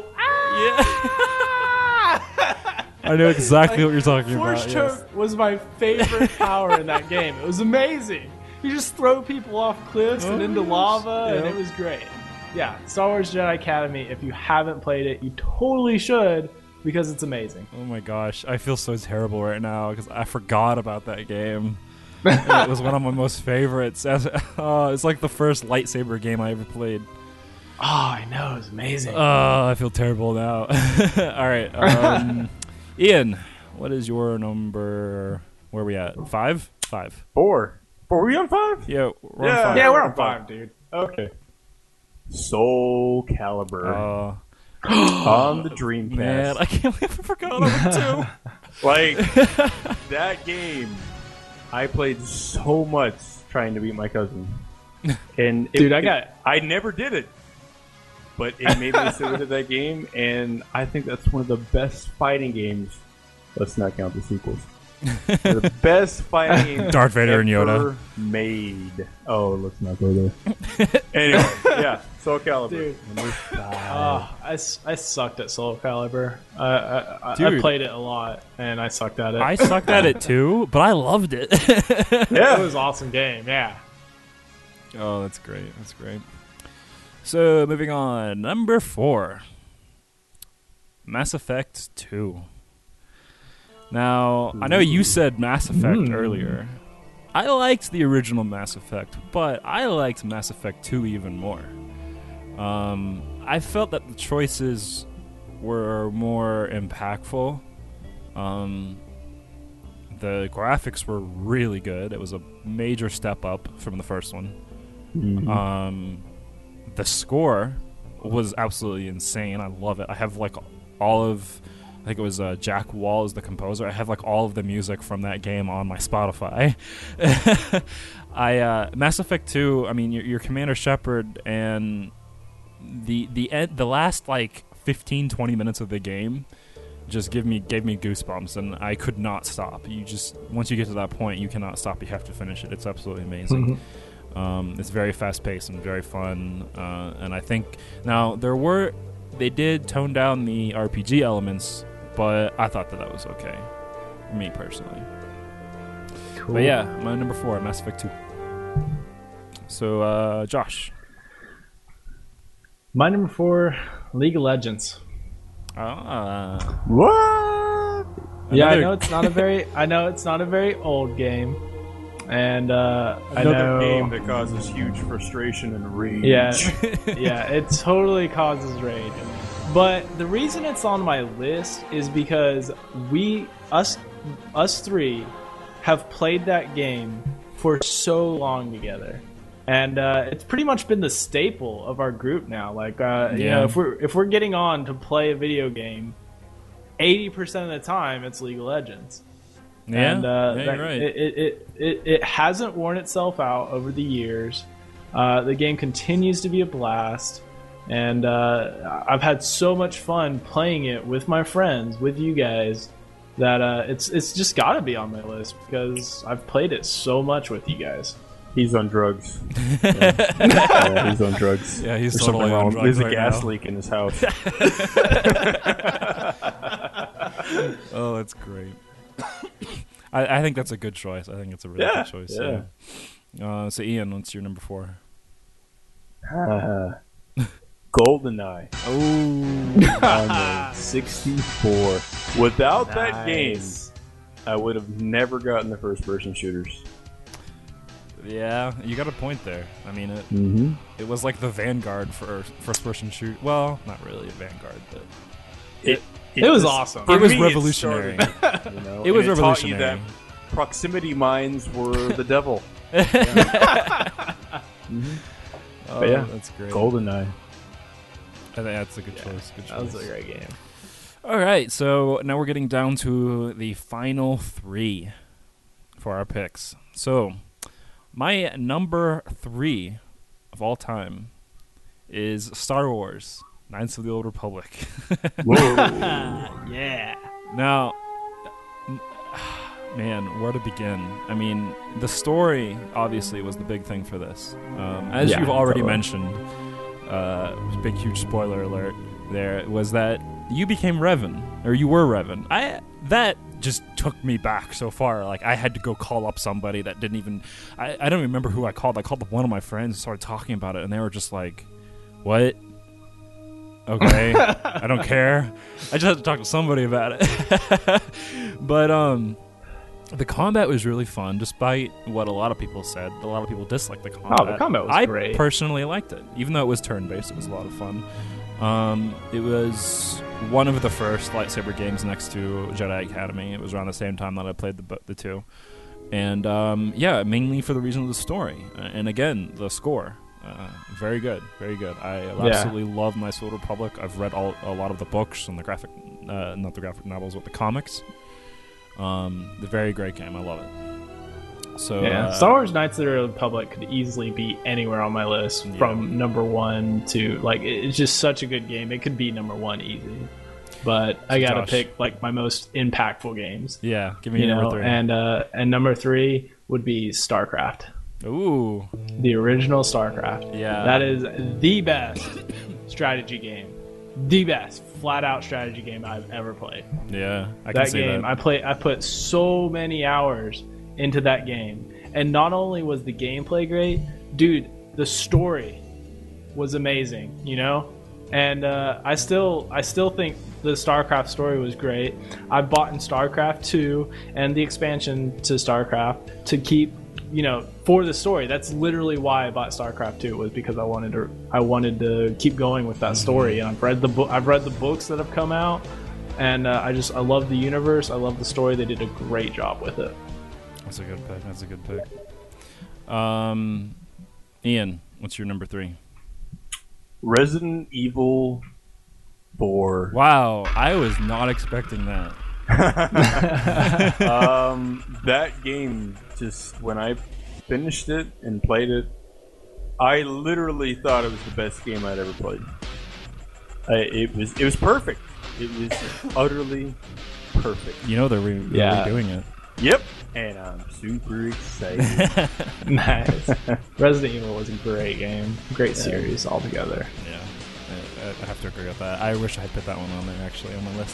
ah! I know exactly what you're talking about. Force choke was my favorite power in that game. It was amazing. You just throw people off cliffs and into lava, and it was great. Yeah, Star Wars Jedi Academy. If you haven't played it, you totally should. Because it's amazing. Oh my gosh, I feel so terrible right now because I forgot about that game. It was one of my most favorites. It's like the first lightsaber game I ever played. Oh, I know, it was amazing. I feel terrible now. All right, Ian, what is your number? Where are we at? 5? 5. 4. Are we on 5? Yeah, we're on 5. Yeah, we're on 5, dude. Okay. Soul Calibur. On the Dreamcast. Man, I can't believe I forgot about 2. Like, that game, I played so much trying to beat my cousin. And I never did it. But it made me so into that game, and I think that's one of the best fighting games. Let's not count the sequels. The best fighting game Darth Vader and Yoda made. Oh, let's not go there. Anyway, yeah, Soul Calibur. Dude. I sucked at Soul Calibur. I played it a lot, and I sucked at it. I sucked at it too, but I loved it. Yeah, it was an awesome game. Yeah. Oh, that's great. That's great. So, moving on. Number 4. Mass Effect 2. Now, I know you said Mass Effect earlier. I liked the original Mass Effect, but I liked Mass Effect 2 even more. I felt that the choices were more impactful. The graphics were really good. It was a major step up from the first one. Mm-hmm. The score was absolutely insane. I love it. I have like all of... I think it was Jack Wall is the composer. I have like all of the music from that game on my Spotify. Mass Effect 2. I mean, you're Commander Shepard, and the last like 15-20 minutes of the game just gave me goosebumps, and I could not stop. Once you get to that point, you cannot stop. You have to finish it. It's absolutely amazing. It's very fast paced and very fun. And I think now they did tone down the RPG elements. But I thought that was okay, me personally. Cool. But yeah, my number 4, Mass Effect 2. So, Josh. My number 4, League of Legends. What? Yeah, I know it's not a very old game, and another game that causes huge frustration and rage. Yeah, yeah, it totally causes rage. But the reason it's on my list is because us three have played that game for so long together, and it's pretty much been the staple of our group now. Like, if we're getting on to play a video game, 80% of the time it's League of Legends. Yeah, and you're right. It hasn't worn itself out over the years. The game continues to be a blast. And I've had so much fun playing it with my friends, with you guys, that it's just got to be on my list because I've played it so much with you guys. He's on drugs. Yeah, he's on drugs. Yeah, he's totally on drugs. There's a gas leak in his house. Oh, that's great. I think that's a good choice. I think it's a really good choice. Yeah. So, Ian, what's your number 4? GoldenEye. Oh, on the 64. Without that game, I would have never gotten the first-person shooters. Yeah, you got a point there. I mean, it was like the vanguard for first-person shoot. Well, not really a vanguard, but it was awesome. It was revolutionary. It was revolutionary. proximity mines were the devil. Oh, But yeah, that's great. GoldenEye. I think that's a good choice. Good That was choice. a great game. All right, so now we're getting down to the final 3 for our picks. So, my number 3 of all time is Star Wars: Knights of the Old Republic. Yeah. Now, man, where to begin? I mean, the story obviously was the big thing for this. As Yeah, you've already totally. mentioned, big huge spoiler alert. There was that you became Revan, or you were Revan. That just took me back so far. Like, I had to go call up somebody that didn't even. I don't remember who I called. I called up one of my friends and started talking about it, and they were just like, "What? Okay, I don't care." I just had to talk to somebody about it. But the combat was really fun, despite what a lot of people said. A lot of people disliked the combat. Oh, the combat was great. I personally liked it, even though it was turn-based. It was a lot of fun. It was one of the first lightsaber games next to Jedi Academy. It was around the same time that I played the two, and yeah, mainly for the reason of the story, and again the score. Very good, very good. I absolutely love Knights of the Old Republic. I've read a lot of the books and the graphic, not the graphic novels, but the comics. The very great game. I love it. So Yeah, Star Wars Knights of the Republic could easily be anywhere on my list from number 1 to like it's just such a good game. It could be number 1 easy, but I gotta Josh. pick like my most impactful games. Yeah, give me number 3. And number 3 would be StarCraft, Ooh, the original StarCraft. Yeah. that is the best strategy game, the best flat out strategy game I've ever played. yeah, I can That see game, that. I put so many hours into that game, and not only was the gameplay great, dude, the story was amazing, you know. And I still think the StarCraft story was great. I bought in StarCraft 2 and the expansion to StarCraft to keep, you know, for the story. That's literally why I bought StarCraft 2, was because I wanted to keep going with that story. And I've read the books that have come out, and I love the universe. I love the story. They did a great job with it. That's a good pick. That's a good pick. Ian, what's your number 3? Resident Evil 4. Wow, I was not expecting that. That game, just when I finished it and played it, I literally thought it was the best game I'd ever played. It was perfect. It was utterly perfect. You know they're redoing it. Yep, and I'm super excited. Nice. Resident Evil was a great game. Great series altogether. Yeah, I have to agree with that. I wish I had put that one on there, actually, on my list.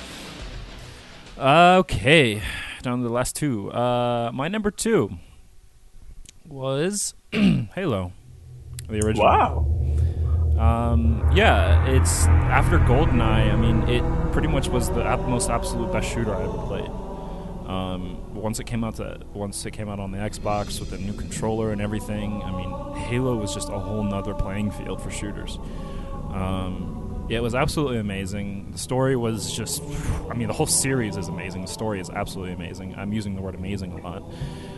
Okay, down to the last 2. My number 2 was Halo, the original. Wow. Yeah, it's after GoldenEye. I mean, it pretty much was the most absolute best shooter I ever played. Once it came out on the Xbox with the new controller and everything, I mean, Halo was just a whole nother playing field for shooters. Yeah, it was absolutely amazing. The story was just, I mean, the whole series is amazing. The story is absolutely amazing. I'm using the word amazing a lot.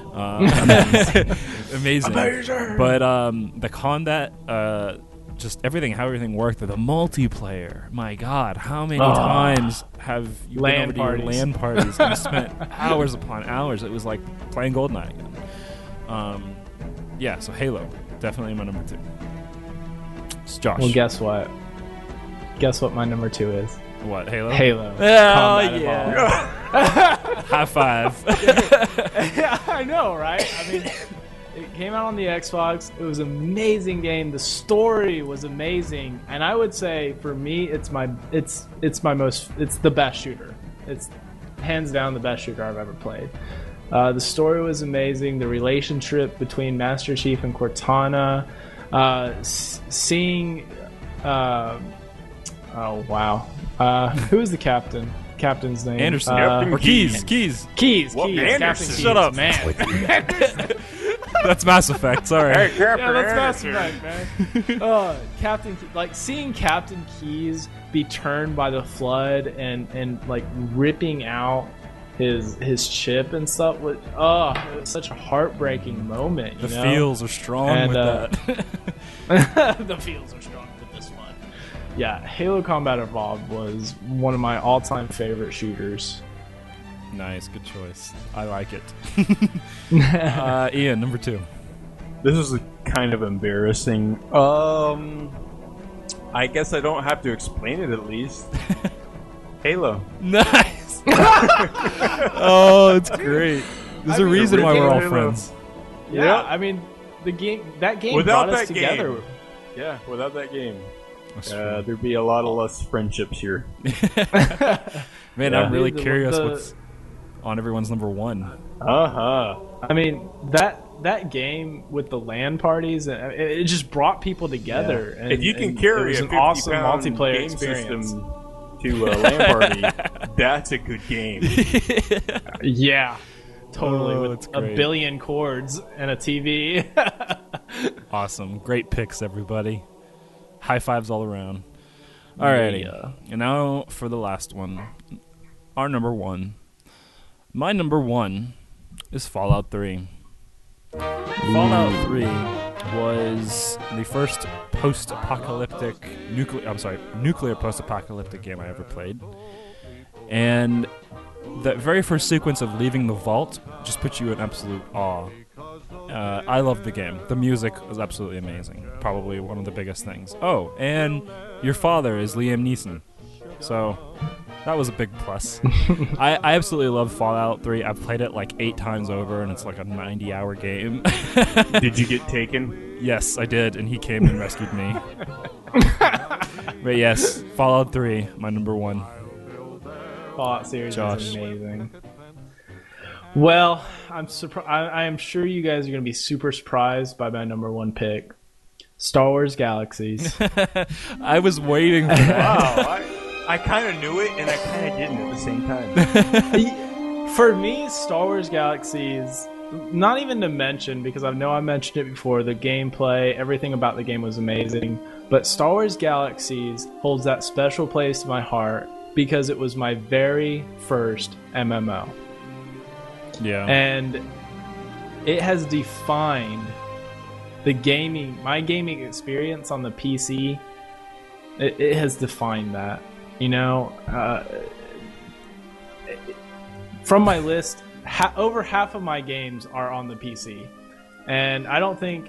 Amazing. But the combat, just everything, how everything worked. The multiplayer, my God, how many times have you LAN been over to your LAN parties and spent hours upon hours? It was like playing GoldenEye again. Yeah, so Halo, definitely my number 2. It's Josh. Well, guess what? Guess what my number 2 is? What, Halo? Halo. Oh, Combat yeah. High five. Yeah, I know, right? I mean, it came out on the Xbox. It was an amazing game. The story was amazing, and I would say for me, it's the best shooter. It's hands down the best shooter I've ever played. The story was amazing. The relationship between Master Chief and Cortana, seeing, oh wow, who is the captain? Captain's name? Anderson. Captain Or Keys. Keys. What, Keys. Anderson? Captain Keys. Shut up. Man. That's Mass Effect. Sorry. Yeah, that's Mass Effect, man. Captain, like seeing Captain Keys be turned by the flood and like ripping out his chip and stuff. It was such a heartbreaking moment. The feels are strong with that. The feels are strong with this one. Yeah, Halo Combat Evolved was one of my all-time favorite shooters. Nice, good choice. I like it. Ian, number 2. This is kind of embarrassing. I guess I don't have to explain it at least. Halo. Nice. Oh, it's great. There's a reason why we're all friends. Yeah, I mean, that game without brought us that together. Game, yeah, without that game, there'd be a lot of less friendships here. Man, I'm really curious what's on everyone's number 1. I mean, that game with the LAN parties, it just brought people together. Yeah. And, if you can carry an 50 awesome pound multiplayer game experience system to a LAN party, that's a good game. Yeah, totally. Oh, with a billion cords and a TV. Awesome. Great picks, everybody. High fives all around. Alrighty. Yeah. And now for the last one. Our number 1. My number 1 is Fallout 3. Fallout 3 was the first nuclear post-apocalyptic game I ever played. And that very first sequence of leaving the vault just put you in absolute awe. I loved the game. The music was absolutely amazing. Probably one of the biggest things. Oh, and your father is Liam Neeson. So that was a big plus. I absolutely love Fallout 3. I've played it like 8 times over, and it's like a 90-hour game. Did you get taken? Yes, I did, and he came and rescued me. But yes, Fallout 3, my number 1. Fallout series Josh. is amazing. Well, I am sure you guys are going to be super surprised by my number 1 pick, Star Wars Galaxies. I was waiting for that. Wow, I kind of knew it, and I kind of didn't at the same time. For me, Star Wars Galaxies, not even to mention, because I know I mentioned it before, the gameplay, everything about the game was amazing, but Star Wars Galaxies holds that special place in my heart because it was my very first MMO. Yeah. And it has defined my gaming experience on the PC. It has defined that. You know, from my list, over half of my games are on the PC. And I don't think,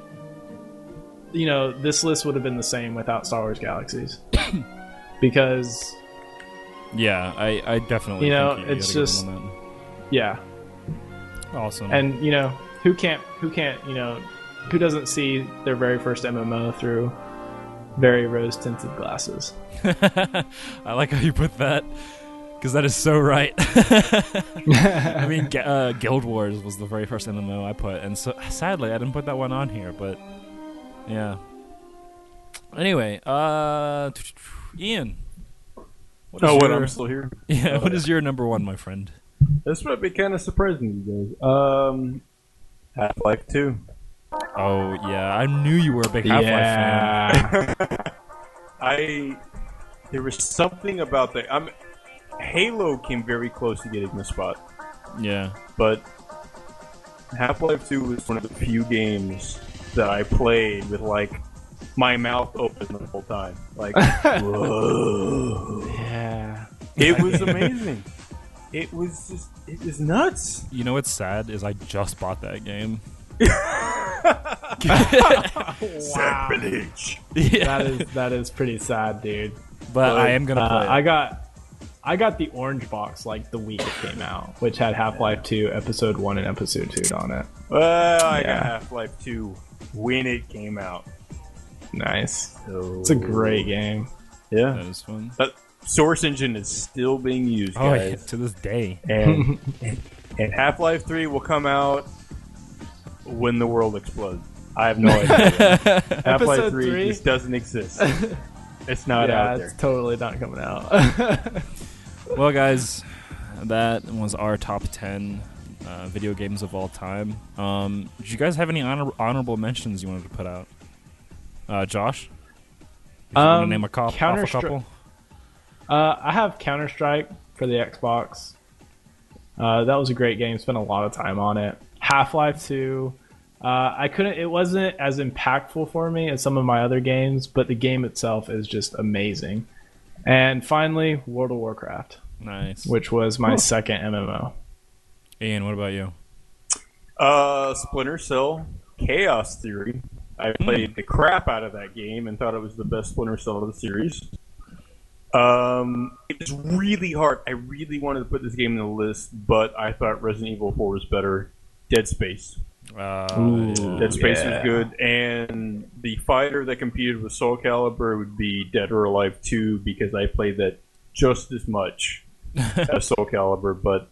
this list would have been the same without Star Wars Galaxies. Because... Yeah, I definitely think it's just... Yeah. Awesome. And, who doesn't see their very first MMO through very rose-tinted glasses? I like how you put that, because that is so right. I mean, Guild Wars was the very first MMO I put, and so sadly I didn't put that one on here, but yeah. Anyway, Ian. I'm still here? Yeah, what is your number 1, my friend? This might be kind of surprising to you guys. Half-Life 2. Oh, yeah, I knew you were a big Half-Life fan. There was something about that. Halo came very close to getting the spot. Yeah. But Half-Life 2 was one of the few games that I played with, my mouth open the whole time. Whoa. Yeah. It was amazing. It was nuts. You know what's sad is I just bought that game. Sacrilege. Yeah. That is pretty sad, dude. But I am gonna play it. I got the orange box the week it came out, which had Half-Life 2 Episode 1 and Episode 2 on it. Well, I got Half-Life 2 when it came out. Nice. It's a great game. Yeah. That is fun. But Source Engine is still being used, Oh, guys. yeah, to this day. And Half-Life 3 will come out when the world explodes. I have no idea. Half-Life 3 just doesn't exist. It's not out there. It's totally not coming out. Well, guys, that was our top 10 video games of all time. Did you guys have any honorable mentions you wanted to put out? Josh? If you want to name a couple? I have Counter-Strike for the Xbox. That was a great game. Spent a lot of time on it. Half-Life 2. It wasn't as impactful for me as some of my other games, but the game itself is just amazing. And finally, World of Warcraft. Nice. Which was my second MMO. Ian, what about you? Splinter Cell, Chaos Theory. I played the crap out of that game and thought it was the best Splinter Cell of the series. It was really hard. I really wanted to put this game in the list, but I thought Resident Evil 4 was better. Dead Space. Dead Space was good. And the fighter that competed with Soul Calibur would be Dead or Alive 2, because I played that just as much as Soul Calibur, but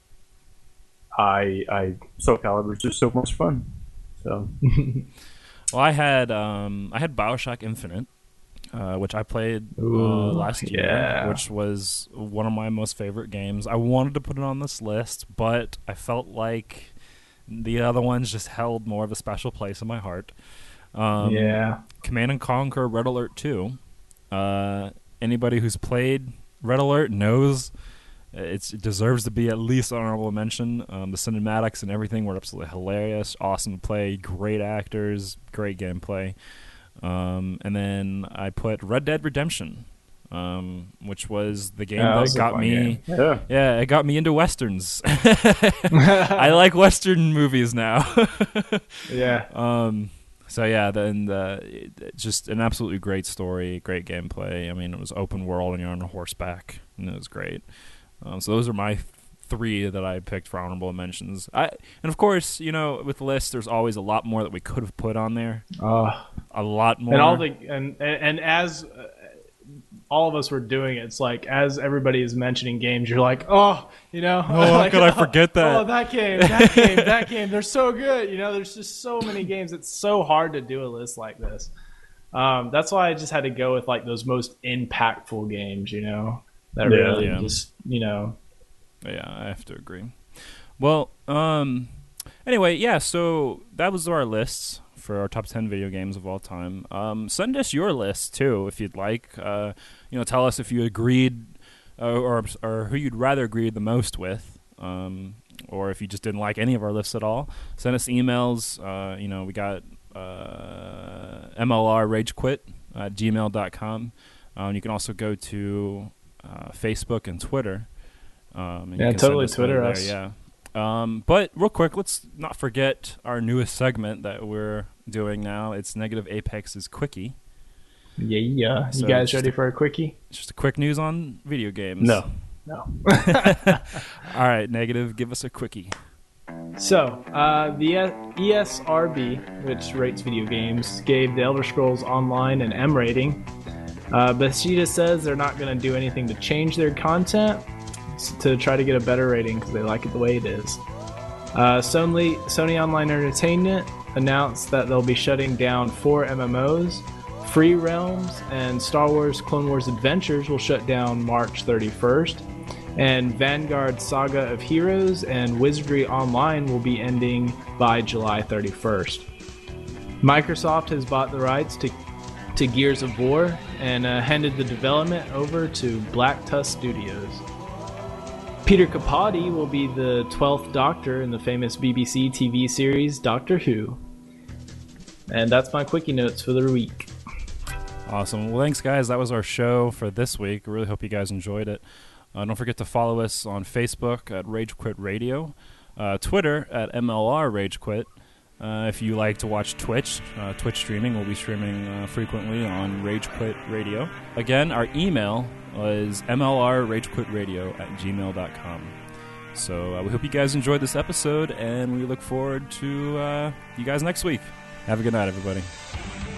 Soul Calibur is just so much fun. So, well, I had BioShock Infinite, which I played last year, which was one of my most favorite games. I wanted to put it on this list, but I felt like the other ones just held more of a special place in my heart. Command & Conquer Red Alert 2. Anybody who's played Red Alert knows it deserves to be at least honorable mention. The cinematics and everything were absolutely hilarious, awesome to play, great actors, great gameplay. And then I put Red Dead Redemption, which was the game that got me. It got me into westerns. I like western movies now. So yeah, just an absolutely great story, great gameplay. I mean, it was open world and you're on a horseback, and it was great. So those are my three that I picked for honorable mentions. And of course, with the list, there's always a lot more that we could have put on there. A lot more. And as all of us were doing it, it's like as everybody is mentioning games, you're like, how could I forget that? Oh, that game. They're so good. There's just so many games. It's so hard to do a list like this. That's why I just had to go with like those most impactful games. That really just. Yeah, I have to agree. Well, anyway, so that was our lists for our top 10 video games of all time. Send us your list too if you'd like. Tell us if you agreed or who you'd rather agree the most with, or if you just didn't like any of our lists at all. Send us emails. We got mlrragequit@gmail.com. You can also go to Facebook and Twitter. Totally Twitter us. But real quick, let's not forget our newest segment that we're doing now. It's Negative Apex's Quickie. Yeah. So you guys ready for a quickie? It's just a quick news on video games. No. All right, Negative, give us a quickie. So, the ESRB, which rates video games, gave The Elder Scrolls Online an M rating. Bethesda says they're not going to do anything to change their content to try to get a better rating because they like it the way it is. Sony Online Entertainment announced that they'll be shutting down 4 MMOs. Free Realms and Star Wars Clone Wars Adventures will shut down March 31st. And Vanguard Saga of Heroes and Wizardry Online will be ending by July 31st. Microsoft has bought the rights to Gears of War and handed the development over to Black Tusk Studios. Peter Capaldi will be the 12th Doctor in the famous BBC TV series Doctor Who. And that's my quickie notes for the week. Awesome. Well, thanks, guys. That was our show for this week. I really hope you guys enjoyed it. Don't forget to follow us on Facebook at Rage Quit Radio, Twitter at MLR Rage Quit. If you like to watch Twitch streaming, we'll be streaming frequently on Rage Quit Radio. Again, our email is mlrragequitradio@gmail.com. So we hope you guys enjoyed this episode, and we look forward to you guys next week. Have a good night, everybody.